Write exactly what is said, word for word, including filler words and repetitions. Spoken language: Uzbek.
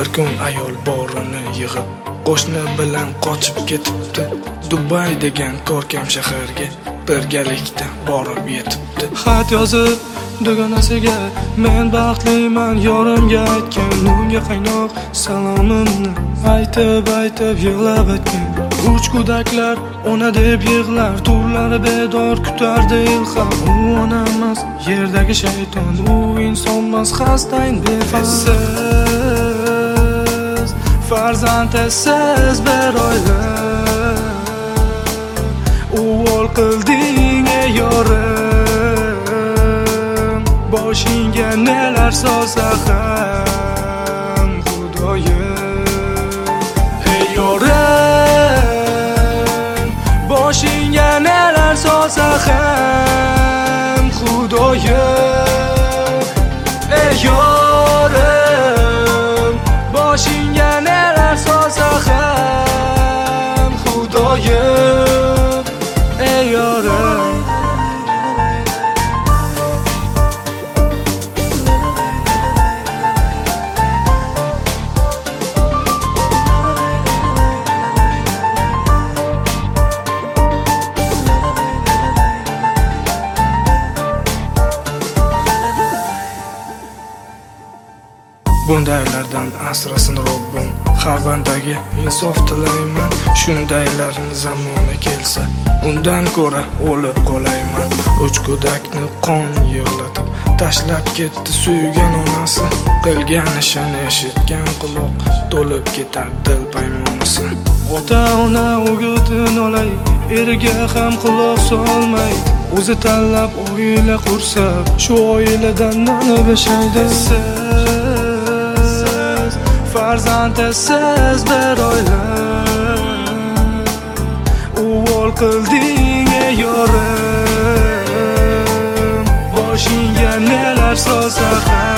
Bir kun ayol borini yig'ib qo'shni bilan qochib ketibdi. Dubay degan ko'rkam shaharga birgalikda borib yetibdi. Xat yozib dugonasiga men baxtliman yorimga aytgan, unga qaynoq salomimni aytib aytib yig'lab aytgan. Uch go'daklar ona deb yig'lar, turlari bedor kutardi ilhom. U ona emas, yerdagi shayton, u insonmas, xastayn befarsiz farzand esiz bir oila. Uvol qilding ey yorim, boshingga nelar solsa ham Xudoyim. Ey yorim, boshingga nelar solsa ham Xudoyim. Ey yorim, boshingga nelar solsa ham Xudoyim. Ey yorim, bundaylardan asrasin Robbim. Har bandaga insof tilayman. Shundaylarning zamoni kelsa, undan ko'ra o'lib qolayman. Uch go'dakni qon yig'latib tashlab ketdi suygan onasi. Qilgan ishini eshitgan quloq to'lib ketar dil paymonasi. Ota ona o'g'itini olay, eriga ham quloq solmay, o'zi tanlab oila qursa, shu oiladan nani beshaydi. Farzand esiz bir oila, uvol qilding ey yorim, boshingga nelar solsa ham